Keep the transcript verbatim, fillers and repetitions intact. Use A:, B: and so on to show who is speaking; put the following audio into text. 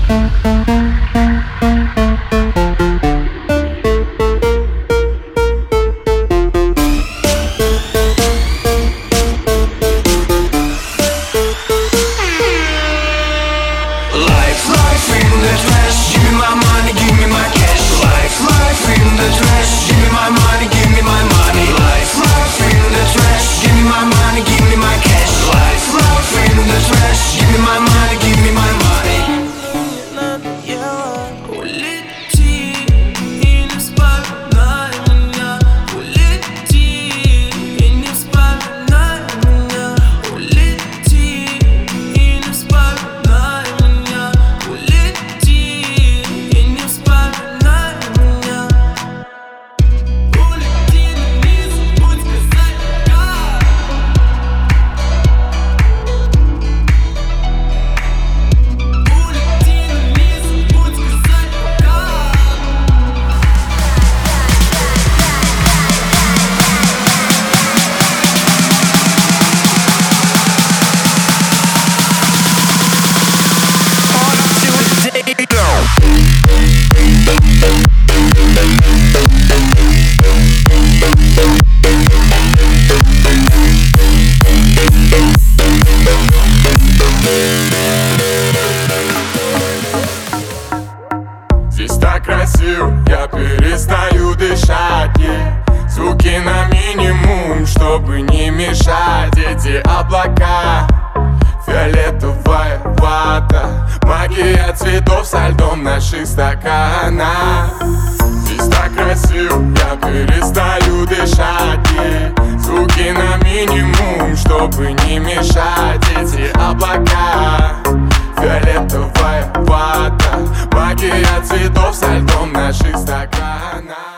A: Здесь так красиво, я перестаю дышать, yeah. Звуки на минимум, чтобы не мешать. Эти облака, фиолетовая вата, магия цветов со льдом наших стаканах. Здесь так красиво, я перестаю дышать, yeah. Звуки на минимум, чтобы не мешать. Эти облака, фиолетовая вата, магия цветов со льдом наших стаканах.